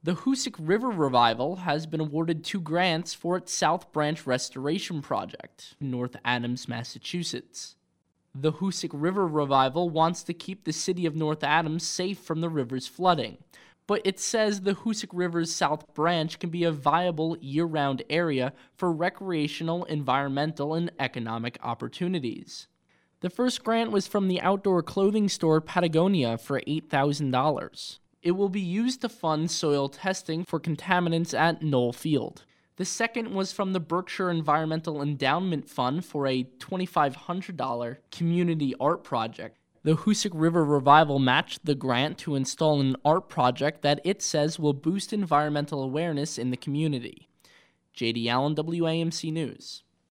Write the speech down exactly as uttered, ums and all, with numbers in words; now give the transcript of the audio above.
The Hoosick River Revival has been awarded two grants for its South Branch Restoration Project, in North Adams, Massachusetts. The Hoosick River Revival wants to keep the city of North Adams safe from the river's flooding, but it says the Hoosick River's South Branch can be a viable year-round area for recreational, environmental, and economic opportunities. The first grant was from the outdoor clothing store Patagonia for eight thousand dollars. It will be used to fund soil testing for contaminants at Knoll Field. The second was from the Berkshire Environmental Endowment Fund for a two thousand five hundred dollars community art project. The Hoosick River Revival matched the grant to install an art project that it says will boost environmental awareness in the community. J D Allen, W A M C News.